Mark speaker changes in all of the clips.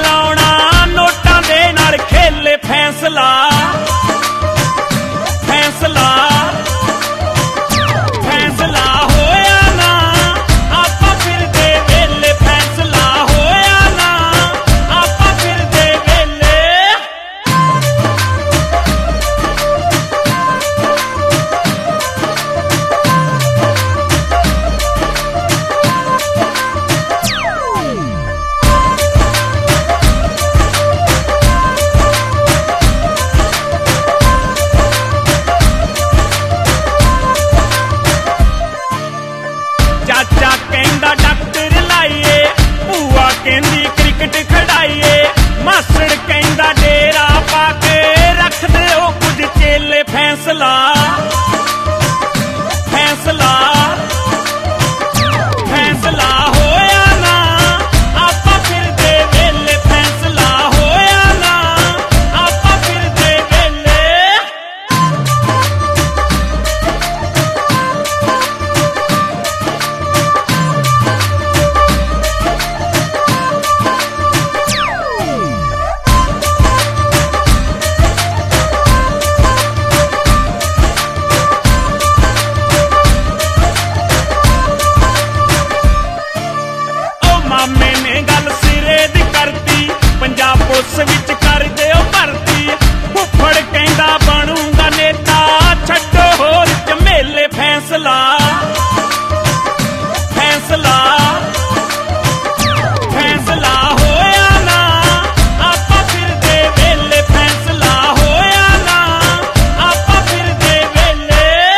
Speaker 1: लाउणा नोटां दे नाल खेले फैसला फैसला फैसला होया ना आपां फिरदे वेले फैसला होया ना आपां फिरदे वेले चाचा कहंदा डॉक्टर लाइए भूआ कहंदी क्रिकेट खड़ाइए मासड़ कहंदा डेरा पाके रख दे ओ कुछ चेले फैसला फैसला फैसला होया ना आपां फिरदे वेले फैसला होया ना आपां फिरदे वेले मामे ने गल सिरे दी करती पंजाब पुलिस विच कर दिओ भर्ती फुफड़ कहंदा बनूंगा नेता छड्डो होर झमेले फैसला फैसला फैसला होया ना आपां फिरदे वेले फैसला होया ना आपां फिरदे वेले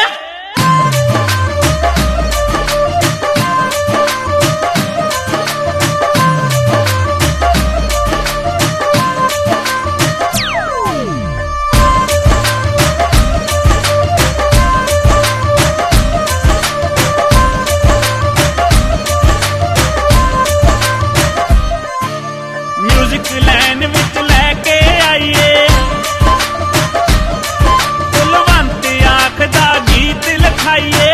Speaker 1: म्यूजिक लैन विच लैके आइए कुलवंत आखदा गीत लिखाइए